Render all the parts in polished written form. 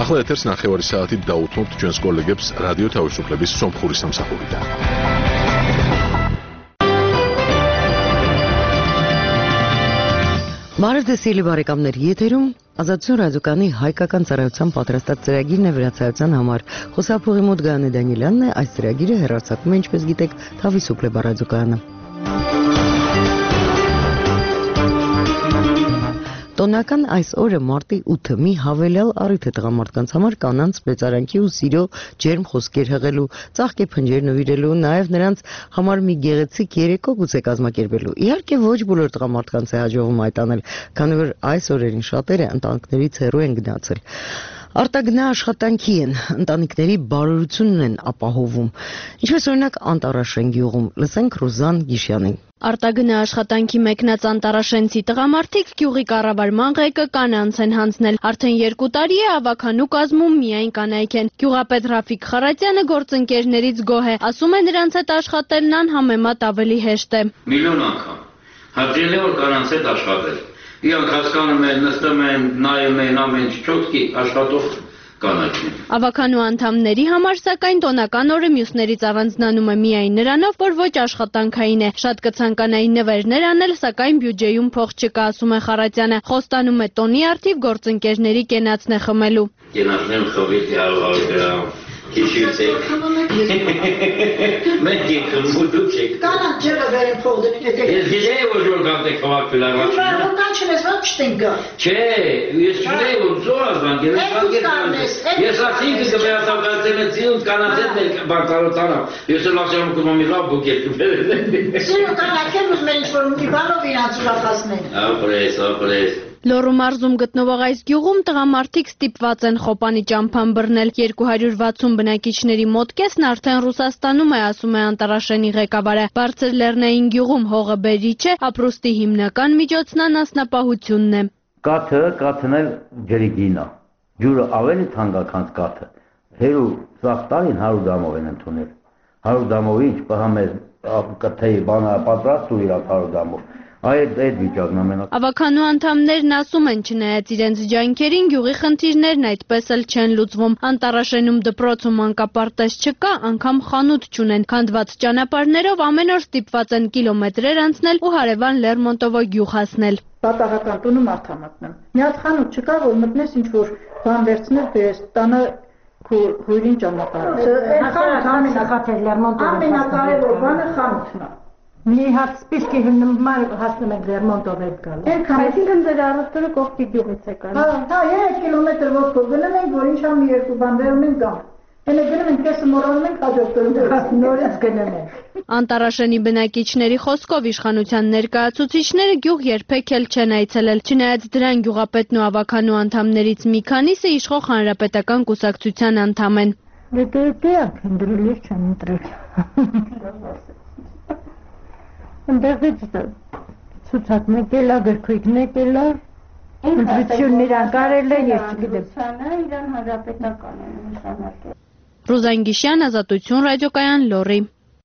ახლა ეთერს ნახევარი საათით დაუთმობთ ჩვენს კოლეგებს რადიო თავისუფლების სომხური სამსახურიდან. Մարզդեսիլի բարեկամների եթերում Ազատություն ռադիոկայանի հայկական ծառայության պատրաստած ծրագիրն է վրացայության համար։ Խոսափողի մոտ Գայանե Դանիելյանն է, այս ծրագիրը հեռարձակվում է, ինչպես գիտեք, Թավիսուպլե ռադիոկայանը։ Տոնական այս օրը մարտի 8-ը մի հավելյալ առիթ է տղամարդկանց համար կանանց մեծարանքի ու սիրո ջերմ խոսքեր հղելու, ծաղկե փնջեր նվիրելու, նաև նրանց համար մի գեղեցիկ երեկո գուցե կազմակերպելու։ Իհարկե ոչ բոլոր տղամարդկանց է հաջողվում այդ անել, քանի որ այս օրերին շատերը ընտանիքներից հեռու են գնացել։ Արտագնա աշխատանքի են, ընտանիքների բարօրությունն են ապահովում։ Ինչպես օրինակ Անտարաշեն գյուղում, լսենք Ռուզան Գիշյանին։ Արտագնա աշխատանքի մեկնած անտարաշենցի տղամարդիկ գյուղի կառավարման ղեկը կանանց են հանձնել։ Արդեն 2 տարի է ավականու կազմում միայն կանայք են։ Գյուղապետ Ռաֆիկ Խարատյանը գործընկերներից գոհ է, ասում է նրանց հետ աշխատելն անհամեմատ ավելի հեշտ է։ Միլիոն անգամ հաճելի որ կանանց հետ աշխատել։ Իրանք հասկանում են, նստում են, նայում են ամեն ինչ չոտքի աշխատող կանայք են։ Ավականու անդամների համար սակայն տոնական օրը մյուսներից առանձնանում է միայն նրանով, որ ոչ աշխատանքային է։ Շատ կցանկանայի նվերներ անել, սակայն բյուջեում փող չկա, ասում է Խարատյանը։ Խոստանում է տոնի արդիվ գործընկերների կենացն է խմելու։ Կենացն խմել 100 գրամ։ Քիչիցեք։ Մենք ենք դուք եք։ Կանանք ջրը վերին փող դնեք։ Ես գիտեի որ կանտեք խմել առաջ։ Ուրան չնես ո՞նց չտենգա։ Չէ, ես չունեի որ զորազան ես ասինք կվերացակալցել կանացել բանտարոտանա։ Ես էլ ասեմ կոմի լավ բուկետ կբերել։ Սիրո կանանքն ուզում են ինչ-որ մի բանով իրանց ուրախացնեն։ Ապրես։ Լոռու մարզում գտնվող այս գյուղում տղամարդիկ ստիպված են խոպանի ճամփան բռնել։ 260 բնակիչների մոտ կեսն արդեն Ռուսաստանում է, ասում է Անտարաշենի ղեկավարը։ Բարձր Լեռնային գյուղում հողը բերիչ է, ապրուստի հիմնական միջոցն անասնապահությունն է։ Կաթն էլ ջրի գինա։ Ջուրը ավելի թանկ է, քան կաթը։ Հերու սաղ տարին 100 դամով են ընդունել։ 100 դամով ինչ պահամես կթեի բանը պատրաստ ու իրա 100 դամով։ Այդ վիճակն ամենակ։ Ավականու անդամներն ասում են, չնայած իրենց ջանքերին գյուղի խնդիրներն այդպես էլ չեն լուծվում։ Անտարաշենում դպրոց ու մանկապարտեզ չկա, անգամ խանութ չունեն։ Քանդված ճանապարհներով ամեն օր ստիպված են կիլոմետրեր անցնել ու հարևան Լերմոնտովո գյուղ հասնել։ Պատահական տունը մարդ մտնում։ Մի հատ խանութ չկա, որ մտնես ինչ որ բան վերցնել, բերես տանը հյուրին ճանապարհ։ Ամենակարևոր բանը խանութն է։ Մի հատ սպիսկի հիմնումար հասնում ենք Լերմոնտով եք գալու։ Այսինքն ձեր առուտուրը կողքի գյուղից եք գալու։ Հա, 3 կիլոմետր ոտքով գնում ենք, որ ինչա մի երկու բան վերում ենք գամ։ Հենց գնում ենք, կեսը մոռանում ենք, հաջորդ օրը նորից գնում ենք։ Անտարաշենի բնակիչների խոսքով իշխանության ներկայացուցիչները գյուղ երբեք էլ չեն այցելել։ Չնայած դրան գյուղապետն ու ավականու անդամներից մի քանիսը իշխող հանրապետական կուսակցության անդամ են։ Դե ընդրել չեն ընտրել։ Ընդեղից ցուցակն եկել է, գրքույկն եկել է, ընտրություններ անկարել են, ես չգիտեմ։ Իրան հանրապետական են նշանակել։ Ռուզան Գիշյան, Ազատություն ռադիոկայան, Լոռի։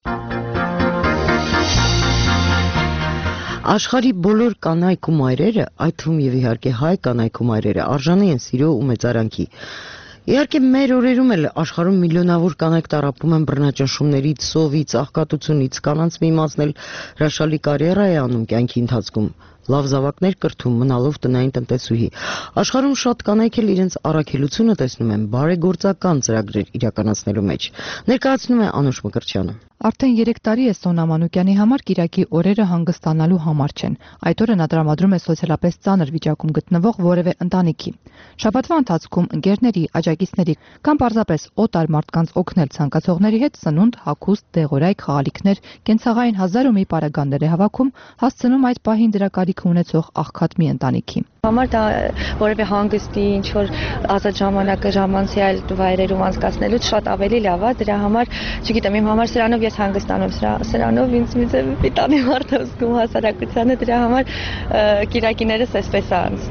Աշխարհի բոլոր կանայք ու մայրերը, այդ թվում եւ իհարկե հայ կանայք ու մայրերը արժանի են սիրո ու մեծարանքի։ Իհարկե մեր օրերում էլ աշխարհում միլիոնավոր կանայք տառապում են բռնաճնշումներից, սովից, աղքատությունից, կանանց մի մասն էլ հրաշալի կարիերա է անում կյանքի ընթացքում, լավ զավակներ կրթում, մնալով տնային տնտեսուհի։ Աշխարհում շատ կանայք էլ իրենց առաքելությունը տեսնում են բարեգործական ծրագրեր իրականացնելու մեջ։ Ներկայացնում է Անուշ Մկրտչյանը։ Արդեն 3 տարի է Սոնա Մանուկյանի համար Կիրակի օրերը հանգստանալու համար չեն։ Այդ օրը նա տրամադրում է սոցիալապես ծանր վիճակում գտնվող որևէ ընտանիքի։ Շաբաթվա ընթացքում ընկերների, աջակիցների կամ պարզապես օտար մարդկանց օգնել ցանկացողների հետ սնունդ, հագուստ, դեղորայք, խաղալիքներ, կենցաղային 1000 ու մի պարագաներ է հավաքում, հասցնում այդ պահին դրա կարիքը ունեցող աղքատ մի ընտանիքի։ Համար դա որևէ հանգստի, ինչ որ ազատ ժամանակը ժամանցի այլ վայրերում անցկացնելուց շատ ավելի լավ է, դրա համար, չգիտեմ, իմ համար սրանով ես հանգստանում, սրանով ինձ պիտանի մարդ է զգում հասարակությանը, դրա համար կիրակիներս էսպես է անցնում։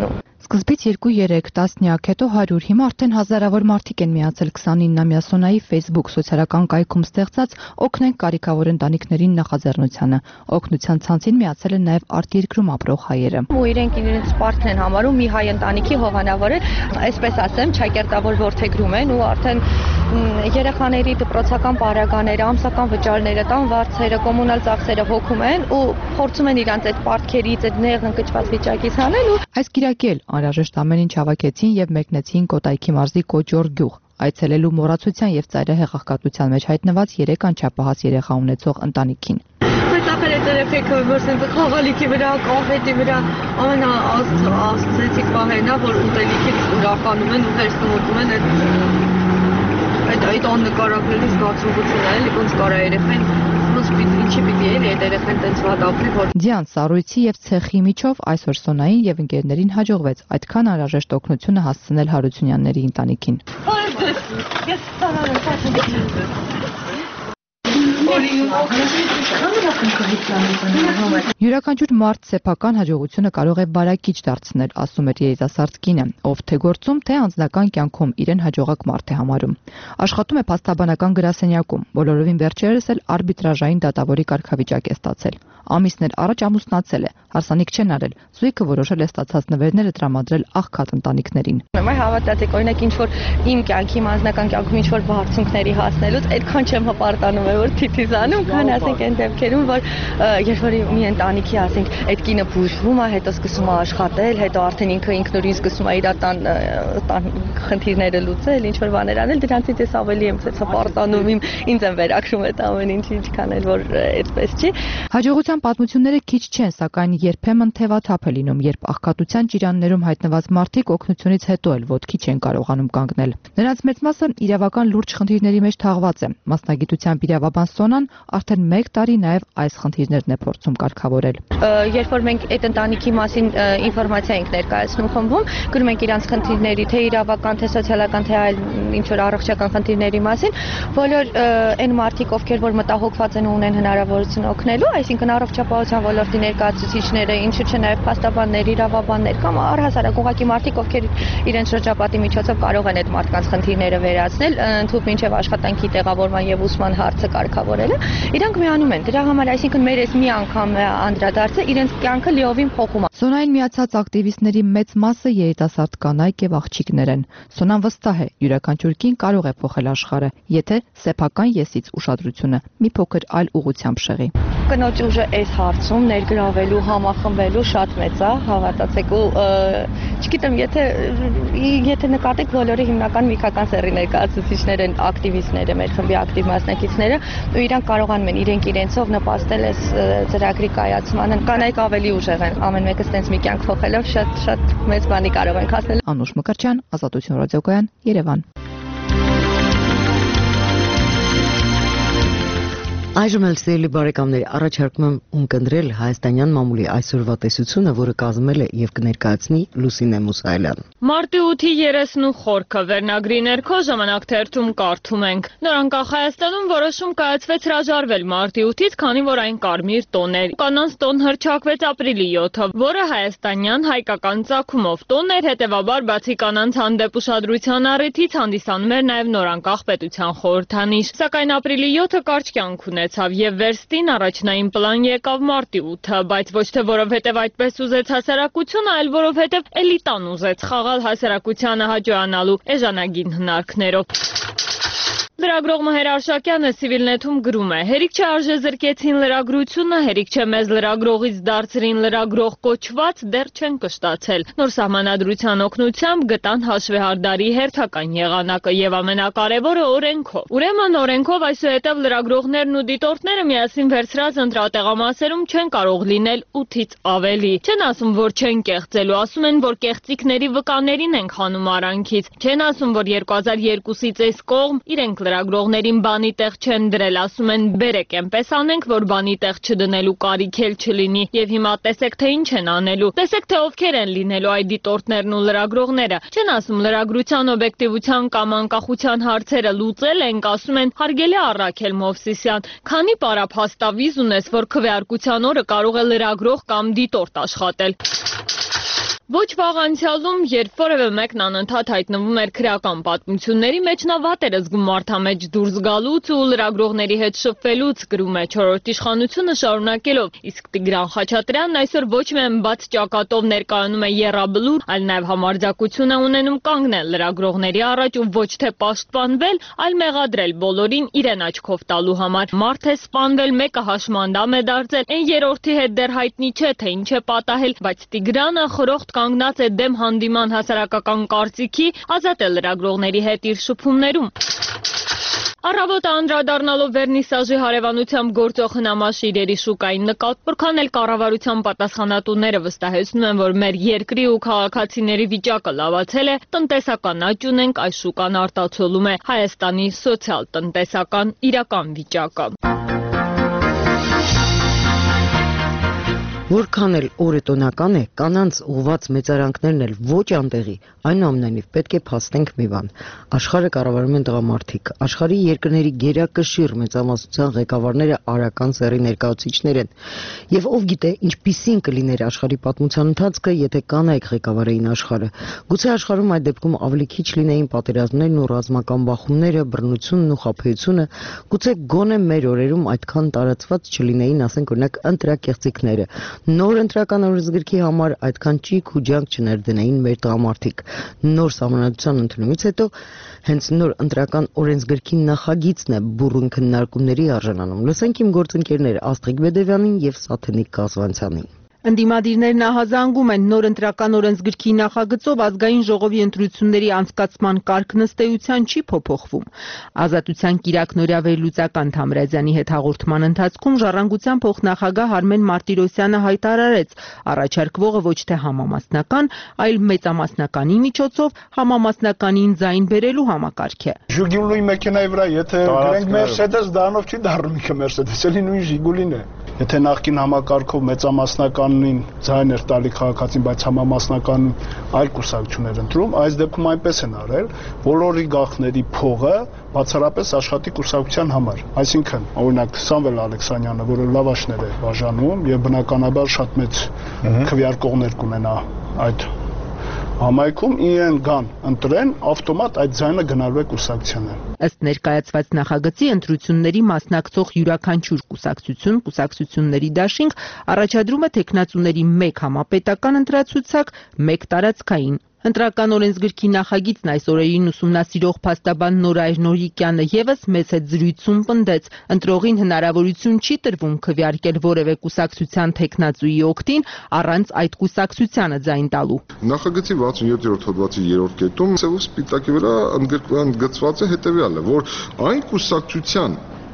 Սկզբից 2-3 տասնյակ, հետո 100, հիմա արդեն հազարավոր մարդիկ են միացել 29-ամյա Սոնայի Facebook սոցիալական կայքում ստեղծած «Օգնենք կարիքավոր ընտանիքներին» նախաձեռնությանը։ Օգնության ցանցին միացել են նաև արտերկրում ապրող հայերը։ Ու իրենց պարտքն են համարում մի հայ ընտանիքի հովանավորել, այսպես ասեմ, ճակերտավոր ворթեգրում են ու արդեն երեխաների դպրոցական պարագաները, ամսական վճարները, տան վարձերը, կոմունալ ծախսերը հոգում են ու փորձում են իրանց այդ պարտքերից, այդ նեղ ընկճված վիճակից հանել ու այս Կիրակի էլ անհրաժեշտ ամեն ինչ հավաքեցին եւ մեկնեցին Կոտայքի մարզի Կոճոր գյուղ, այցելելու մոռացության եւ ծայրահեղեղկատության մեջ հայտնված 3 անչափահաս երեխա ունեցող ընտանիքին։ Բայց ախր այդ երեխեքը որսեն խաղալիքի վրա, կոնֆետի վրա ամենաաստծեցիկ պահերն է, որ ուտելիքից ուրախանում են ու հերթում ուտում են այդ աննկարագրելի զգացողությունն է, էլի ոնց կարա երեխան ինչի պիտի էլի այդ երեխան տենց վատ ապրի, որ Ձյան սառույցի եւ ցեխի միջով այսօր Սոնային եւ ընկերներին հաջողվեց այդքան անհրաժեշտ օգնությունը հասցնել Հարությունյանների ընտանիքին։ Յուրաքանչյուր մարդ սեփական հաջողությունը կարող է բարակիչ դարձնել, ասում էր երիտասարդ կինը, ով թե գործում, թե անձնական կյանքում իրեն հաջողակ մարդ է համարում։ Աշխատում է փաստաբանական գրասենյակում, բոլորովին վերջերս էլ արբիտրաժային դատավորի կարգավիճակ է ստացել։ Ամիսներ առաջ ամուսնացել է, հարսանիք չեն արել, զույգը որոշել է ստացած նվերները տրամադրել աղքատ ընտանիքներին։ Մայ հավատացեք, օրինակ ինչ որ իմ կյանքի անձնական կյանքում ինչ որ բարձունքների հասնելուց այդքան չեմ հպարտանում, որ թիթիզանում, քան ասենք այն դեպքերում, որ երբ որ մի ընտանիքի ասենք այդ կինը բուժվում է, հետո սկսում է աշխատել, հետո արդեն ինքը ինքնուրույն սկսում է իր տան խնդիրները լուծել, ինչ որ բաներ անել, դրանցից ես ավելի եմ հպարտանում, ինձ եմ վերակրում այդ ամեն ինչը, ինչքան էլ որ այդպես չի։ Հաջողության պատմությունները քիչ չեն, սակայն երբեմն թևաթափ է լինում, երբ աղքատության ճիրաններում հայտնված մարդիկ օգնությունից հետո էլ ոտքի չեն կարողանում կանգնել։ Նրանց մեծ մասը իրավական լուրջ խնդիրների մեջ թաղված է։ Մասնագիտությամբ իրավաբան Սոնան արդեն 1 տարի նաև այս խնդիրներն է փորձում կարգավորել։ Երբ որ մենք այդ ընտանիքի մասին ինֆորմացիա ենք ներկայացնում խմբում, գրում ենք իրանց խնդիրների, թե իրավական, թե սոցիալական, թե այլ ինչ որ առողջական խնդիրների մասին, բոլոր այն մարդիկ, ովքեր որ մտահոգված են ու ունեն հնարավորություն օգնելու, այսինքն առողջապահության ոլորտի ներկայացուցիչները, ինչու՞ չէ նաև փաստաբաններ, իրավաբաններ կամ առհասարակ ուղղակի մարդիկ, ովքեր իրենց շրջապատի միջոցով կարող են այդ մարդկանց խնդիրները վերացնել, ընդհանուր մինչև աշխատանքի տեղավորման եւ ուսման հարցը կարգավորելը, իրանք միանում են։ Դրա համար, այսինքն մեր այս մի անգամ անդրադարձը իրենց կյանքը լիովին փոխում է։ Սոնային միացած ակտիվիստների մեծ մասը երիտասարդ կանայք եւ աղջիկներ են։ Սոնան վստահ է, յուրաքանչյուր կին կարող է փոխել աշխարհը, եթե սեփական եսից ուշադրությունը մի փոքր այլ ուղղությամբ շեղի։ Կնոջ ուժը այս հարցում ներգրավելու, համախմբելու շատ մեծ է, հավատացեք ու չգիտեմ, եթե նկատեք բոլորը հիմնական միքական սեռի ներկայացուցիչներ են, ակտիվիստները, մեր խմբի ակտիվ մասնակիցները, ու իրանք կարողանում են իրենցով նպաստել այս ծրագրի կայացմանը։ Կանայք ավելի ուժեղ են, ամեն մեկը ստենց մի կյանք փոխելով շատ մեծ բանի կարող են հասնել։ Անուշ Մկրտչյան, Ազատություն ռադիոկայան, Երևան։ Այժմ էլ սիրելի բարեկամներ, առաջարկում եմ ունկնդրել հայաստանյան մամուլի այսօրվա տեսությունը, որը կազմել է եւ կներկայացնի Լուսինե Մուսայելյան։ Մարտի 8-ի 30 խորքը վերնագրի ներքո ժամանակ թերթում կարդում ենք. Նորանկախ Հայաստանում որոշում կայացվեց հրաժարվել մարտի 8-ից, քանի որ այն կարմիր տոն էր։ Կանանց տոն հռչակվեց ապրիլի 7-ը, որը հայաստանյան հայկական ծագումով տոն էր, հետևաբար բացի կանանց հանդեպ ուշադրության առիթից հանդիսանում էր նաեւ նորանկախ պետության խորհրդանիշ։ Սակայն ապրիլի 7-ը կարճ կյանք ունեցավ եւ վերստին առաջնային պլան եկավ մարտի 8-ը, բայց ոչ թե որովհետեւ այդպես ուզեց հասարակությունը, այլ որովհետեւ էլիտան ուզեց խաղալ հասարակությանը հաջողանալու էժանագին հնարքներով։ Լրագրող Մհեր Արշակյանը Civilnet-ում գրում է. Հերիք չէ արժե զրկեցին լրագրությունը, հերիք չէ մեզ լրագրողից դարձրին լրագրող կոչված, դեռ չեն կշտացել։ Նոր սահմանադրության օգնությամբ գտան հաշվեհարդարի հերթական եղանակը եւ ամենակարևորը օրենքով։ Ուրեմն օրենքով այսուհետև լրագրողներն ու դիտորդները միասին վերցրած ընտրատեղամասերում չեն կարող լինել 8-ից ավելի։ Չեն ասում, որ չեն կեղծելու, ասում են, որ կեղծիքների վկաներին են խանում արանքից։ Չեն ասում, որ 2002-ից այս կողմ իրենք լրագրողներին բանի տեղ չեն դրել, ասում են բերեք այնպես անենք, որ բանի տեղ չդնելու կարիք էլ չլինի եւ հիմա տեսեք թե ինչ են անելու, տեսեք թե ովքեր են լինելու այդ դիտորդներն ու լրագրողները, չեն ասում լրագրության օբյեկտիվության կամ անկախության հարցերը լուծել ենք, ասում են հարգելի Առաքել Մովսիսյան, քանի պարափաստավիզ ունես, որ քվեարկության օրը կարող է լրագրող կամ դիտորդ աշխատել։ Ոչ վաղ անցյալում, երբ որևէ մեկն անընդհատ հայտնվում էր քրեական պատմությունների մեջ, նա վատ էր զգում մարդամեջ դուրս գալուց ու լրագրողների հետ շփվելուց, գրում է չորրորդ իշխանությունը շարունակելով, իսկ Տիգրան Խաչատրյանն այսօր ոչ միայն բաց ճակատով ներկայանում է եռաբլուր, այլ նաև համարձակություն է ունենում կանգնել լրագրողների առաջ ու ոչ թե պաշտպանվել, այլ մեղադրել բոլորին իրեն աչքով տալու համար։ Մարդ է սպանվել, մեկը հաշմանդամ է դարձել, այն երրորդի հետ դեռ հայտնի չէ, թե ինչ է պատահել, բայց Տիգրանը խորհրդ կանգնած է դեմ հանդիման հասարակական կարծիքի, ազատ է լրագրողների հետ իր շփումներում։ Առավոտը անդրադառնալով վերնիսաժի հարևանությամբ գործող հնամաշ իրերի շուկային նկատ, որքան էլ կառավարության պատասխանատուները վստահեցնում են, որ մեր երկրի ու քաղաքացիների վիճակը լավացել է, տնտեսական աճ ունենք, այս շուկան արտացոլում է Հայաստանի սոցիալ-տնտեսական իրական վիճակը։ Որքան էլ օրետոնական է, կանանց ուղված մեծարանքներն էլ ոչ անտեղի, այնուամենայնիվ պետք է փաստենք մի բան։ Աշխարհը կառավարում են տղամարդիկ, աշխարհի երկրների գերակշիռ մեծամասնության ղեկավարները արական սեռի ներկայացուցիչներ են։ Եվ ով գիտե, ինչպիսին կլիներ աշխարհի պատմության ընթացքը, եթե կանայք ղեկավարեին աշխարհը։ Գուցե աշխարհում այդ դեպքում ավելի քիչ լինեին պատերազմներն ու ռազմական բախումները, բռնությունն ու խաբեությունը, գուցե գոնե մեր օրերում այդքան տարածված չլինեին, ասենք օրինակ, ընտրակեղծիքները։ Նոր ընտրական օրենսգրքի համար այդքան ճիգ ու ջանք չներդնեին մեր տղամարդիկ։ Նոր սահմանադրության ընդունումից հետո հենց նոր ընտրական օրենսգրքի նախագիծն է բուռն քննարկումների արժանանում։ Լսենք իմ գործընկերներ Աստղիկ Բեդևյանին եւ Սաթենիկ Կազվանցյանին։ Ընդդիմադիրներն ահազանգում են նոր ընտրական օրենսգրքի նախագծով ազգային ժողովի ընտրությունների անցկացման կարգն ըստ էության չի փոփոխվում։ Ազատության կիրակ Նորյա վերլուծական Թամրազյանի հետ հաղորդման ընթացքում ժառանգության փոխնախագահ Արմեն Մարտիրոսյանը հայտարարեց, առաջարկվողը ոչ թե համամասնական, այլ մեծամասնականի միջոցով համամասնականին ձայն բերելու համակարգ է։ Ժուգուլի մեքենայի վրա եթե գրենք Mercedes, դրանով չի դառնում ինքը Mercedes, էլի նույն Ժիգուլին է։ Եթե նախկին համակարգով մեծամասնականին ձայն էր տալի քաղաքացին, բայց համամասնականին այլ կուսակցություն էր ընտրում, այս դեպքում այնպես են արել, բոլորի գաղտների փողը բացառապես աշխատի կուսակցության համար։ Այսինքն, օրինակ Սամվել Ալեքսանյանը, որը լավաշներ է բաժանում եւ բնականաբար շատ մեծ քվեարկողներ կունենա այդ համայնքում, իրեն գան ընտրեն, ավտոմատ այդ ձայնը գնալու է կուսակցությանը։ Ըստ ներկայացված նախագծի ընտրությունների մասնակցող յուրաքանչյուր կուսակցությունների դաշինք առաջադրում է թեկնածուների 1 համապետական ընտրացուցակ, 1 տարածքային։ Ընտրական օրենսգրքի նախագիծն այս օրերին ուսումնասիրող փաստաբան Նորայր Նորիկյանը եւս մեծ հետ զրույցում պնդեց, ընտրողին հնարավորություն չի տրվում քվեարկել որևէ կուսակցության թեկնածուի օգտին առանց այդ կուսակցությանը ձայն տալու։ Նախագծի 67-րդ հոդվածի 3-րդ կետում ծավալ սպիտակի վրա ընդգծված է հետեւյալը, որ այն կուսակցության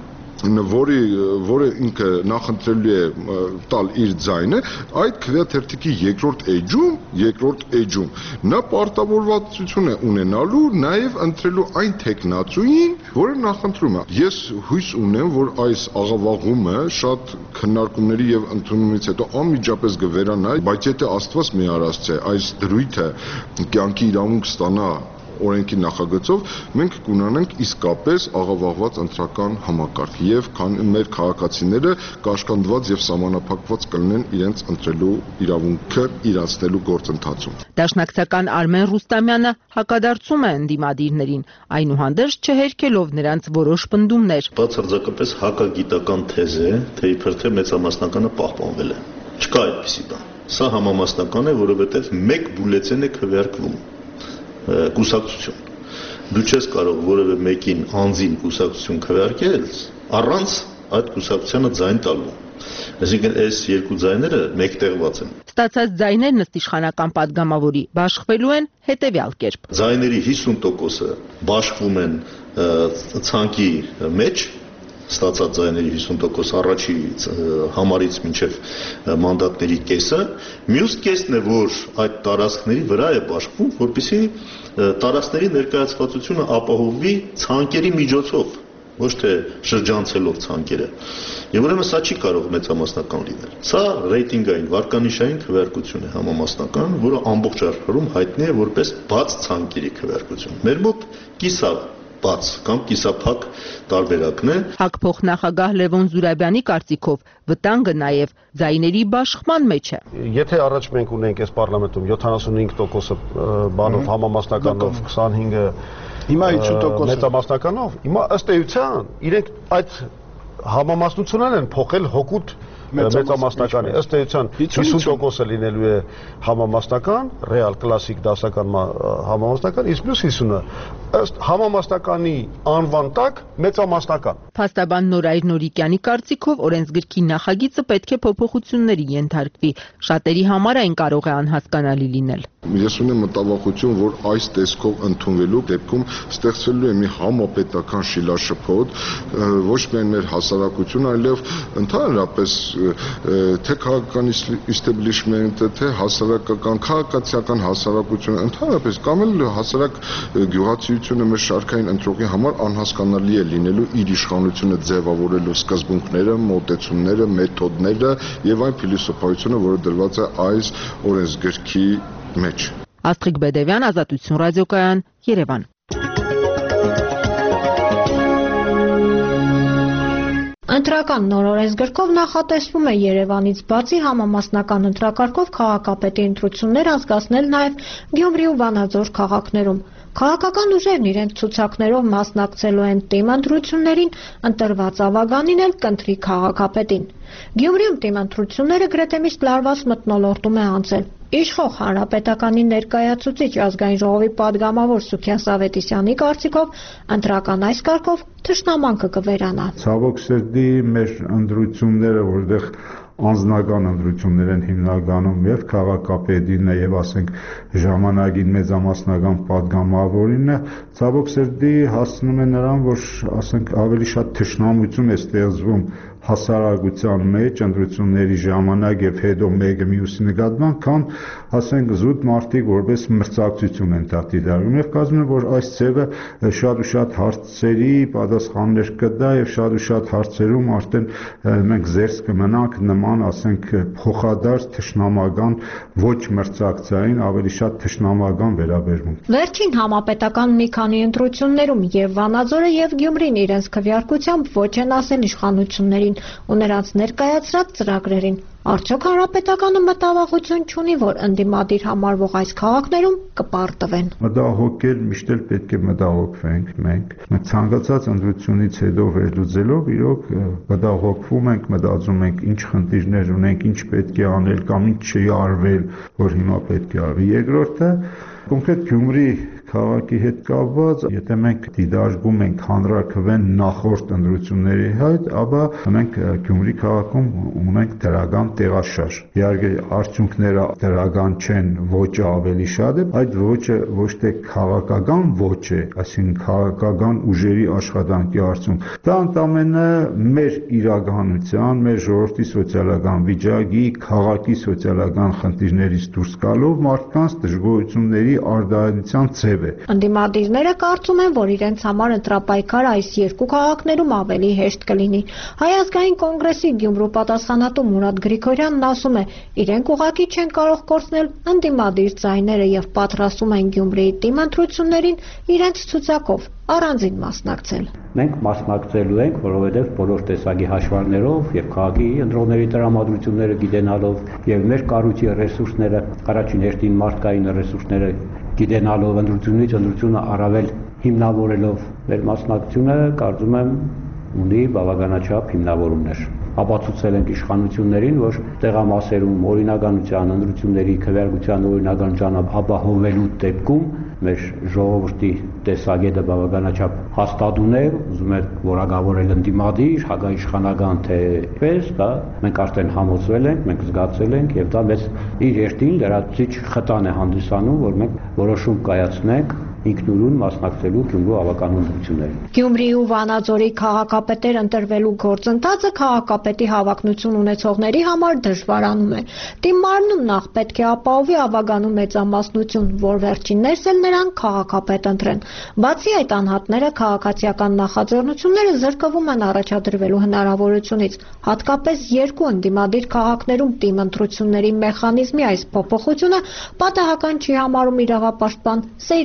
որը ինքը նախընտրելու է տալ իր ձայնը, այդ քվեաթերթիկի երկրորդ էջում նա պարտավորվածություն է ունենալու նաև ընտրելու այն թեկնածուին, որը նախընտրում է։ Ես հույս ունեմ, որ այս աղավաղումը շատ քննարկումների եւ ընդունումից հետո անմիջապես կվերանա, բայց եթե Աստված մի արածը այս դրույթը կյանքի իրավունք ստանա օրենքի նախագծով, մենք կունենանք իսկապես աղավաղված ընտրական համակարգ եւ մեր քաղաքացիները կաշկանդված եւ սահմանափակված կլինեն իրենց ընտրելու իրավունքը իրացնելու գործընթացում։ Դաշնակցական Արմեն Ռուստամյանը հակադարձում է ընդդիմադիրներին, այնուհանդերձ չհերքելով նրանց որոշ պնդումներ։ Բացարձակապես հակագիտական թեզ է, թե իբր թե մեծամասնականը պահպանվել է։ Չկա այդպիսի բան։ Սա համամասնական է, որովհետեւ մեկ բուլետեն է քվեարկվում կուսակցություն։ Դու չես կարող որևէ մեկին անձին կուսակցություն քվեարկել առանց այդ կուսակցությանը ձայն տալու։ Այսինքն այս երկու ձայները մեկտեղված են։ Ստացած ձայներն ըստ իշխանական падգամավորի բաշխվելու են հետևյալ կերպ։ Ձայների 50%-ը բաշխվում են ցանկի մեջ, ստացած ձայների 50% առաջի համարից մինչև մանդատների կեսը, մյուս կեսն է, որ այդ տարածքների վրա է բաշխվում, որպեսզի տարածքների ներկայացվածությունը ապահովվի ցանկերի միջոցով, ոչ թե շրջանցելով ցանկերը։ Եվ ուրեմն սա չի կարող մեծամասնական լինել։ Սա ռեյտինգային վարկանիշային քվեարկություն է համամասնական, որը ամբողջ աշխարհում հայտնի է որպես բաց ցանկերի քվեարկություն։ Մեր մոտ կիսա բաց կամ կիսափակ տարբերակն է։ ՀԱԿ փոխնախագահ Լևոն Զուրաբյանի կարծիքով վտանգը նաև ձայների բաշխման մեջ է։ Եթե առաջ մենք ունենք այս պարլամենտում 75% բանով համամասնականով, 25-ը հիմա 50% մեծամասնականով, հիմա ըստ էության իրենք այդ համամասնություններն են փոխել հօգուտ մեծամասնականի, ըստ էության 50%-ը լինելու է համամասնական, ռեալ կլասիկ դասական համամասնական, իսկ մյուս 50-ը ըստ համամասնականի անվան տակ մեծամասնական։ Փաստաբան Նորայր Նորիկյանի կարծիքով օրենսգրքի նախագիծը պետք է փոփոխությունների ենթարկվի։ Շատերի համար այն կարող է անհասկանալի լինել։ Ես ունեմ մտավախություն, որ այս տեսքով ընդունվելու դեպքում ստեղծվելու է մի համապետական շիլաշփոթ, ոչ միայն մեր հասարակություն, այլև ընդհանրապես թե քաղաքական իստեբլիշմենտը, թե հասարակական, քաղաքացիական հասարակությունը, ընդհանրապես կամ էլ հասարակ գյուղացիությունը մեր շարքային ընտրողի համար անհասկանալի է լինելու իր իշխանությունը ձևավորելու սկզբունքները, մոտեցումները, մեթոդները եւ այն փիլիսոփայությունը, որը դրված է այս օրենսգրքի մեջ։ Աստղիկ Բեդևյան, Ազատություն ռադիոկայան, Երևան։ Ընտրական նոր օրենսգրքով նախատեսվում է Երևանից բացի համամասնական ընտրակարգով քաղաքապետի ընտրություններ անցկացնել նաև Գյումրի ու Վանաձոր քաղաքներում։ Քաղաքական ուժերն իրենց ցուցակներով մասնակցելու են թիմ ընտրություններին, ընտրված ավագանին էլ կընտրի քաղաքապետին։ Գյումրիում թիմ ընտրությունները գրեթե միշտ լարված մթնոլորտում է անցել։ Իշխող հանրապետականի ներկայացուցիչ ազգային ժողովի падգամավոր Սուքիան Սավետիսյանի կարծիքով ընտրական այս կարգով թշնամանքը կվերանա։ Ցավոք սրտի մեր ընտրությունները, որտեղ անձնական ընտրություններ են հիմնականում եւ քաղաքապետին է եւ ասենք ժամանակին մեծամասնական падգամավորին է, ցավոք սրտի հասնում է նրան, որ ասենք ավելի շատ թշնամություն է ստեղծվում հասարակության մեջ ընտրությունների ժամանակ եւ հետո մեկը մյուսի նկատմամբ, քան ասենք զուտ մարդիկ որպես մրցակցություն են դիտարկում եւ կարծում եմ, որ այս ձևը շատ ու շատ հարցերի պատասխաններ կտա եւ շատ ու շատ հարցերում արդեն մենք զերծ կմնանք նման ասենք փոխադարձ թշնամական ոչ մրցակցային ավելի շատ թշնամական վերաբերմունք։ Վերջին համապետական մի քանի ընտրություններում եւ Վանաձորը եւ Գյումրին իրենց քվեարկությամբ ոչ են ասել իշխանություններին ու նրանց ներկայացրած ծրագրերին։ Արդյոք հանրապետականը մտավախություն չունի, որ ընդդիմադիր համարվող այս քաղաքներում կպարտվեն։ Մտահոգել միշտ էլ պետք է մտահոգվենք մենք։ Մենք ցանկացած ընտրությունից հետո վերլուծելով իրոք մտահոգվում ենք, մտածում ենք ինչ խնդիրներ ունենք, ինչ պետք է անել կամ ինչ չի արվել, որ հիմա պետք է արվի։ Երկրորդը կոնկրետ Գյումրի քաղաքի հետ կապված, եթե մենք դիտարկում ենք հանրաքվեն նախորդ ընտրությունների հետ, ապա մենք Գյումրի քաղաքում ունենք դրական տեղաշարժ։ Իհարկե արդյունքները դրական չեն, ոճը ավելի շատ է, այդ ոճը ոչ թե քաղաքական ոճ է, այսինքն քաղաքական ուժերի աշխատանքի արդյունք։ Դա ընդամենը մեր իրականության, մեր ժողովրդի սոցիալական վիճակի, քաղաքի սոցիալական խնդիրներից դուրս գալով մարդկանց դժգոհությունների արտահայտության ձև է։ Ընդդիմադիրները կարծում են, որ իրենց համար ընտրապայքարը այս երկու քաղաքներում ավելի հեշտ կլինի։ Հայ ազգային կոնգրեսի Գյումրու պատասխանատու Մուրադ Գրիգորյանն ասում է, իրենք ուղղակի չեն կարող կորցնել ընդդիմադիր ձայները եւ պատրաստում են Գյումրիի թիմ ընտրություններին իրենց ցուցակով առանձին մասնակցել։ Մենք մասնակցելու ենք, որովհետև բոլոր տեսակի հաշվարկներով եւ քաղաքի ընտրողների տրամադրությունները գիտենալով եւ մեր կառույցի ռեսուրսները, առաջին հերթին մարդկային ռեսուրսները գիտենալով ընտրությունից ընտրությունը առավել հիմնավորելով մեր մասնակցությունը, կարծում եմ, ունի բավականաչափ հիմնավորումներ։ Ապացուցել ենք իշխանություններին, որ տեղամասերում օրինականության, ընտրությունների քվեարկության օրինականության ապահովելու դեպքում մեր ժողովրդի տեսակետը բավականաչափ հաստատուն է, ուզում է որակավորել ընդդիմադիր, հակաիշխանական թե պես, դա մենք արդեն համոզվել ենք, մենք զգացել ենք եւ դա մեզ իր երթին լրացուցիչ խտան է հանդիսանում, որ մենք որոշում կայացնենք ինքնուրույն մասնակցելու Գյումրու ավականու ընտրություններին։ Գյումրի ու Վանաձորի քաղաքապետեր ընտրվելու գործընթացը քաղաքապետի հավակնություն ունեցողների համար դժվարանում է։ Դիմարնում նախ պետք է ապահովի ավականու մեծամասնություն, որ վերջիններս էլ նրան քաղաքապետ ընտրեն։ Բացի այդ անհատները քաղաքացիական նախաձեռնությունները զրկվում են առաջադրվելու հնարավորությունից, հատկապես երկու ընդդիմադիր քաղաքներում թիմ ընտրությունների մեխանիզմի այս փոփոխությունը պատահական չի համարում իրավապաշտպան Սեյրան Մարտիրոսյանը։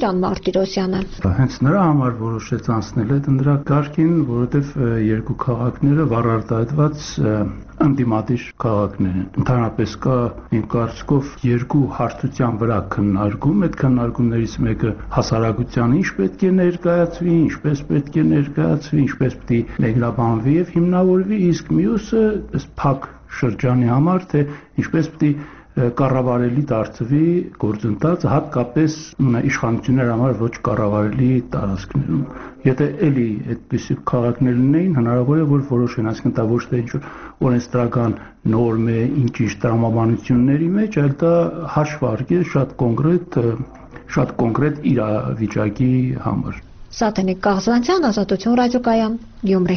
Մարտիրոսյանը։ Հենց նրա համար որոշեց անցնել այդ ընդրակարգին, որովհետև երկու քաղաքները վառարտահայտված ընդդիմադիր քաղաքներ են։ Ընդհանրապես կա իմ կարծիքով երկու հարթության վրա քննարկում, այդ քննարկումներից մեկը հասարակությանը ինչ պետք է ներկայացվի, ինչպես պետք է ներկայացվի, ինչպես պետք է մեկնաբանվի եւ հիմնավորվի, իսկ մյուսը փակ շրջանի համար, թե ինչպես պետք է կառավարելի դարձվի գործընթացը, հատկապես իշխանությունների համար ոչ կառավարելի տարածքներում։ Եթե էլի այդպիսի քաղաքներ լինեին, հնարավոր է որ որոշեն, այսինքն դա ոչ թե ինչ-որ օրենսդրական նորմ է, ինչ-ինչ տրամաբանությունների մեջ, այլ դա հաշվարկ է շատ կոնկրետ իրավիճակի համար։ Սաթենիկ Կաղզանցյան, Ազատություն ռադիոկայան, Գյումրի։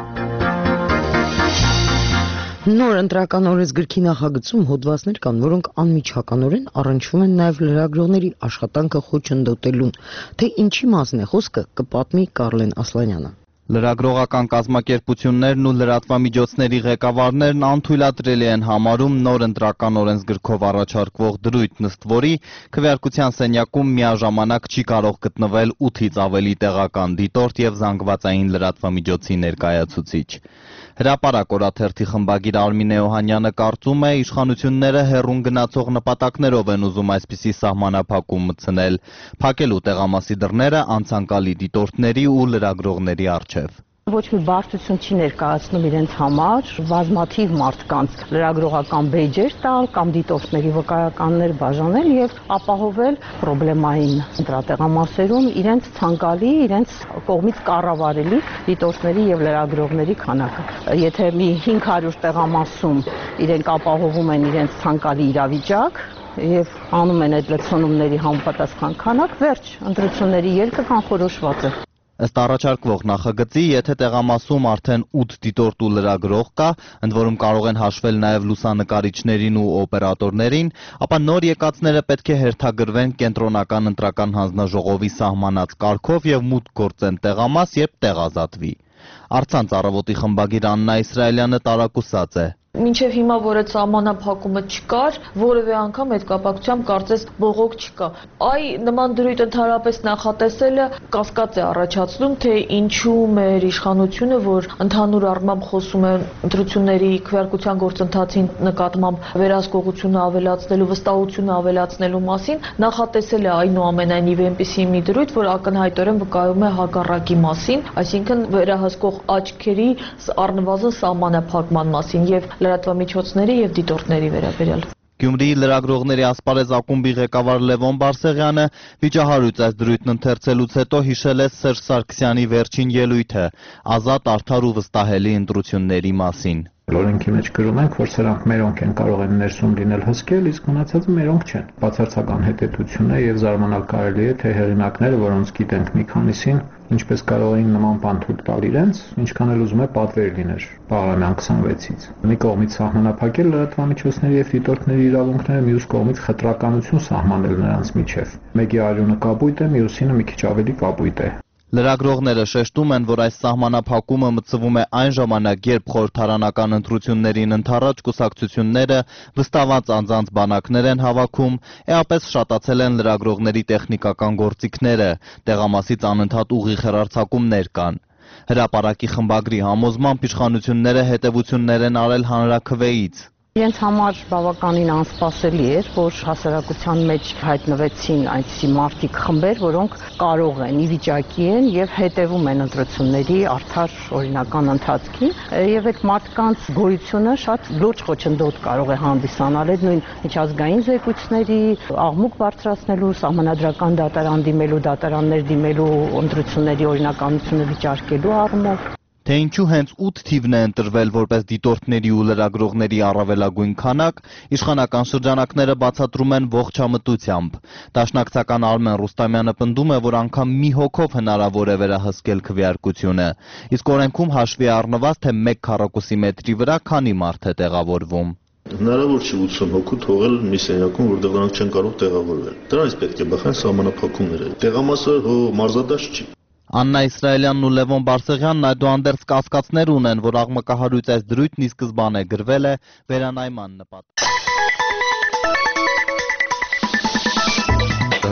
Նոր ընտրական օրենսգրքի նախագծում հոդվածներ կան, որոնք անմիջականորեն առնչվում են նաև լրագրողների աշխատանքը խոչընդոտելուն, թե ինչի մասն է խոսքը, կպատմի Կարլեն Ասլանյանը։ Լրագրողական կազմակերպություններն ու լրատվամիջոցների ղեկավարներն անթույլատրելի են համարում նոր ընտրական օրենսգրքով առաջարկվող դրույթ, ըստ որի քվեարկության սենյակում միաժամանակ չի կարող գտնվել 8-ից ավելի տեղական դիտորդ եւ զանգվածային լրատվամիջոցի ներկայացուցիչ։ Հրապարակ օրաթերթի խմբագիր Արմինե Օհանյանը կարծում է, իշխանությունները հեռուն գնացող նպատակներով են ուզում այսպիսի սահմանափակում մտցնել, փակելու տեղամասի դռները անցանկալի դիտորդների ու լրագրողների առջև։ Ոչ մի բարդություն չի ներկայացնում իրենց համար բազմաթիվ մարդկանց լրագրողական բեյջեր տալ կամ դիտորդների վկայականներ բաժանել եւ ապահովել պրոբլեմային ընտրատեղամասերում իրենց ցանկալի, իրենց կողմից կառավարելի դիտորդների եւ լրագրողների քանակը։ Եթե մի 500 տեղամասում իրենք ապահովում են իրենց ցանկալի իրավիճակ եւ անում են այդ լցոնումների համապատասխան քանակ, վերջ, ընտրությունների ելքը կանխորոշված է։ Ըստ առաջարկվող նախագծի, եթե տեղամասում արդեն 8 դիտորդ ու լրագրող կա, ընդ որում կարող են հաշվել նաև լուսանկարիչներին ու օպերատորներին, ապա նոր եկածները պետք է հերթագրվեն կենտրոնական ընտրական հանձնաժողովի սահմանած կարգով եւ մուտք գործեն տեղամաս, երբ տեղ ազատվի։ Առցանց առավոտի խմբագիր Աննա Իսրայելյանը տարակուսած է։ Մինչև հիմա, որ այդ սահմանափակումը չկար, որևէ անգամ այդ կապակցությամբ կարծես բողոք չկա։ Այ նման դրույթ ընդհանրապես նախատեսելը կասկած է առաջացնում, թե ինչու մեր իշխանությունը, որ ընդհանուր առմամբ խոսում է ընտրությունների քվեարկության գործընթացին նկատմամբ վերահսկողությունը ավելացնելու, վստահությունը ավելացնելու մասին, նախատեսել է այնուամենայնիվ այնպիսի մի դրույթ, որ ակնհայտորեն վկայում է հակառակի մասին, այսինքն վերահսկող աչքերի առնվազն սահմանափակման մասին եւ լրատվամիջոցների եւ դիտորդների վերաբերյալ։ Գյումրիի լրագրողների ասպարեզ ակումբի ղեկավար Լևոն Բարսեղյանը վիճահարույց այս դրույթն ընթերցելուց հետո հիշել է Սերժ Սարգսյանի վերջին ելույթը ազատ, արդար ու վստահելի ընտրությունների մասին։ Օրենքի մեջ գրում ենք, որ սրանք մերոնք են կարող են ներսում լինել հսկել, իսկ մնացածը մերոնք չեն։ Բացարձական հետեւություն է եւ զարմանալ կարելի է, թե հեղինակները, որոնց գիտենք մի քանիսին, ինչպես կարող էին նման բան թույլ տալ իրենց, ինչքան էլ ուզում է պատվեր լիներ Պարլաման 26-ից։ Մի կողմից սահմանափակել լրատվամիջոցների եւ դիտորդների իրավունքները, մյուս կողմից խտրականություն սահմանել նրանց միջև։ Մեկի արյունը կապույտ է, մյուսինը մի քիչ ավելի կապույտ է։ Լրագրողները շեշտում են, որ այս սահմանափակումը մտցվում է այն ժամանակ, երբ խորհրդարանական ընտրություններին ընդառաջ կուսակցությունները վստահված անձանց բանակներ են հավաքում, էապես շատացել են լրագրողների տեխնիկական գործիքները, տեղամասից անընդհատ ուղիղ հեռարձակումներ կան։ Հրապարակի խմբագրի համոզմամբ իշխանությունները հետևություններ են արել հանրաքվեից։ Իրենց համար բավականին անսպասելի էր, որ հասարակության մեջ հայտնվեցին այնպիսի մարդիկ խմբեր, որոնք կարող են, ի վիճակի են եւ հետևում են ընտրությունների արդար օրինական ընթացքին, եւ այդ մարդկանց գոյությունը շատ լուրջ խոչընդոտ կարող է հանդիսանալ այդ նույն միջազգային զեկույցների աղմուկ բարձրացնելու, սահմանադրական դատարան դիմելու, դատարաններ դիմելու, ընտրությունների օրինականությունը վիճարկելու առումով։ Թե ինչու հենց 8 թիվն է ընտրվել որպես դիտորդների ու լրագրողների առավելագույն քանակ, իշխանական շրջանակները բացատրում են ողջամտությամբ։ Դաշնակցական Արմեն Ռուստամյանը պնդում է, որ անգամ մի հոգով հնարավոր է վերահսկել քվեարկությունը, իսկ օրենքում հաշվի առնված, թե 1 քառակուսի մետրի վրա քանի մարդ է տեղավորվում։ Հնարավոր չի 80 հոգու թողել մի սենյակում, որտեղ նրանք չեն կարող տեղավորվել։ Դրանից պետք է բխեն սահմանափակումները։ Տեղամասը մարզադաշտ չի։ Աննա Իսրայելյանն ու Լևոն Բարսեղյանն այդուհանդերձ կասկածներ ունեն, որ աղմկահարույց այս դրույթն ի սկզբանե գրվել է վերանայման նպատակով։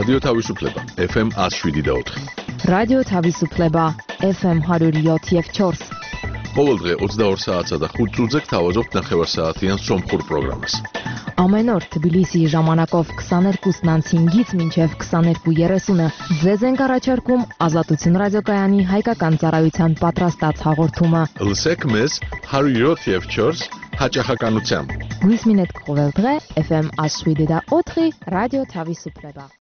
რადიო თავისუფლება FM 107.4. რადიო თავისუფლება FM 107.4. ყოველ დღე 22 საათსა და 5 წუთზე გთავაზობთ ნახევარსაათიან სომხურ პროგრამას. Ամեն օր Թբիլիսի ժամանակով 22:05-ից մինչև 22:30-ը ձեզ ենք առաջարկում Ազատություն ռադիոկայանի հայկական ծառայության պատրաստած հաղորդումը։ Լսեք մեզ 107.4 հաճախականությամբ։ Գույս մինետ կողել დღե FM 107.4 ռադիո Թավիսուպլեբա։